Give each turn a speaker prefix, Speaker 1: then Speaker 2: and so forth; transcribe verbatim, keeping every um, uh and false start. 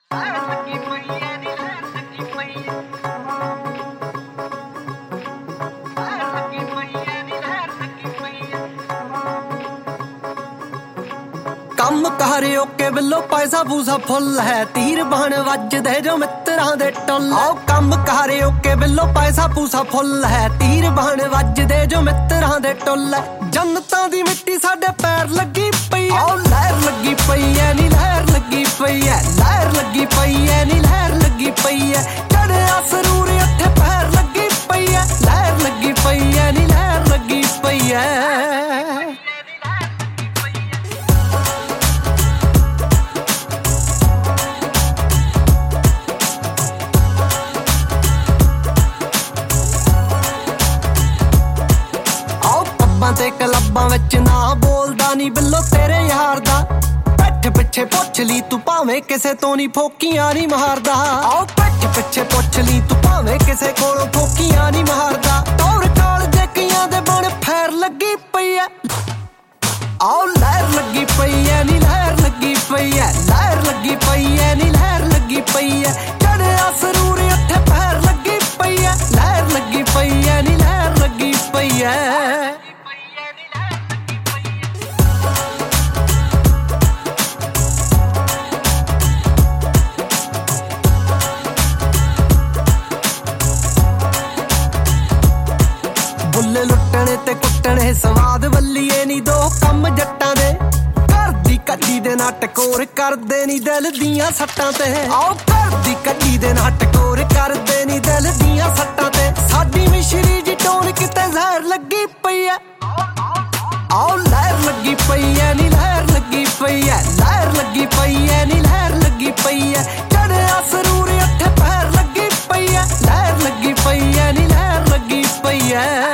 Speaker 1: ਕੰਮ ਕਾਰ ਓਕੇ ਬਿੱਲੋ ਪੈਸਾ ਪੂਸਾ ਫੁੱਲ ਹੈ ਤੀਰ ਬਣ ਵੱਜਦੇ ਜੋ ਮਿੱਤਰਾਂ ਦੇ ਟੁੱਲ ਆਓ ਕੰਮ ਕਾਰ ਓਕੇ ਬਿੱਲੋ ਪੈਸਾ ਪੂਸਾ ਫੁੱਲ ਹੈ ਤੀਰ ਬਣ ਵੱਜਦੇ ਜੋ ਮਿੱਤਰਾਂ ਦੇ ਟੁੱਲ ਜੰਨਤਾਂ ਦੀ ਮਿੱਟੀ ਸਾਡੇ ਪੈਰ ਲੱਗੀ ਪਈ ਆਓ ਲਹਿਰ ਲੱਗੀ ਪਈ ਐ ਨੀ ਲਹਿਰ ਲੱਗੀ ਪਈ ਐ ਲਹਿਰ ਲੱਗੀ ਪਈ ਐ ਨੀ ਲਹਿਰ ਲੱਗੀ ਪਈ ਐ ਚੜਿਆ ਸਰੂਰ ਉੱਥੇ ਪੈਰ ਲੱਗੀ ਪਈ ਐ ਲਹਿਰ ਲੱਗੀ ਪਈ ਐ ਨੀ ਲਹਿਰ ਲੱਗੀ ਪਈ ਐ ਤੇ ਕਲੱਬਾਂ ਵਿੱਚ ਨਾ ਬੋਲਦਾ ਨੀ ਬਿੱਲੋ ਤੇਰੇ ਯਾਰ ਦਾ ਪਿੱਠ ਪਿੱਛੇ ਪੁੱਛ ਲਈ ਤੂੰ ਭਾਵੇਂ ਕਿਸੇ ਤੋਂ ਨੀ ਫੋਕੀਆਂ ਨੀ ਮਾਰਦਾ ਆਓ ਪਿੱਠ ਪਿੱਛੇ ਪੁੱਛ ਲਈ ਤੂੰ ਭਾਵੇਂ ਕਿਸੇ ਕੋਲੋਂ ਫੋਕੀਆਂ ਨੀ ਮਾਰਦਾ ਤੌਰ ਕਾਲ ਦੇ ਕਈਆਂ ਦੇ ਬਣ ਫੈਰ ਲੱਗੀ ਪਈ ਐ ਆਓ ਲਹਿਰ ਲੱਗੀ ਪਈ ਐ ਨੀ ਲਹਿਰ ਲੱਗੀ ਪਈ ਐ ਲਹਿਰ ਲੱਗੀ ਪਈ ਐ ਨੀ ਲਹਿਰ ਲੱਗੀ ਪਈ ਐ ਚੜਿਆ ਸਰੂਰ ਉੱਥੇ ਪੈਰ ਲੱਗੀ ਪਈ ਐ ਲਹਿਰ ਲੱਗੀ ਪਈ ਐ ਨੀ ਲਹਿਰ ਲੱਗੀ ਪਈ ਐ ਬੁੱਲੇ ਲੁੱਟਣੇ ਤੇ ਕੁੱਟਣੇ ਸਵਾਦ ਵੱਲੀਏ ਨੀ ਦੋ ਕੰਮ ਜੱਟਾਂ ਦੇ ਘਰ ਦੀ ਕੱਢੀ ਦੇ ਨਾ ਟਕੋਰ ਕਰਦੇ ਨੀ ਦਿਲ ਦੀਆਂ ਸੱਟਾਂ ਤੇ ਆਓ ਘਰ ਦੀ ਕੱਢੀ ਦੇ ਨਾ ਟਕੋਰ ਕਰਦੇ ਨੀ ਦਿਲ ਦੀਆਂ ਸੱਟਾਂ ਤੇ ਸਾਡੀ ਮਿਸ਼ਰੀ ਜੀ ਟੋਨ ਕਿਤੇ ਜ਼ਹਿਰ ਲੱਗੀ ਪਈ ਐ ਆਓ ਲਹਿਰ ਲੱਗੀ ਪਈ ਐ ਨੀ ਲਹਿਰ ਲੱਗੀ ਪਈ ਐ ਲਹਿਰ ਲੱਗੀ ਪਈ ਐ ਨੀ ਲਹਿਰ ਲੱਗੀ ਪਈ ਐ ਚੜਿਆ ਸਰੂਰ ਉੱਥੇ ਪੈਰ ਲੱਗੀ ਪਈ ਐ ਲਹਿਰ ਲੱਗੀ ਪਈ ਐ ਨੀ ਲਹਿਰ ਲੱਗੀ ਪਈ ਐ